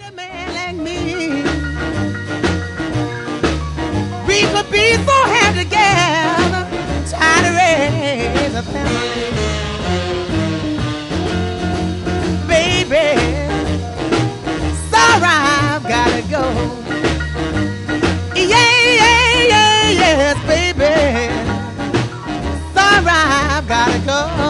a man like me. We could be so happy together, trying to raise a family. Baby, sorry, I've gotta go. Yeah, yes, baby. Sorry, I've gotta go.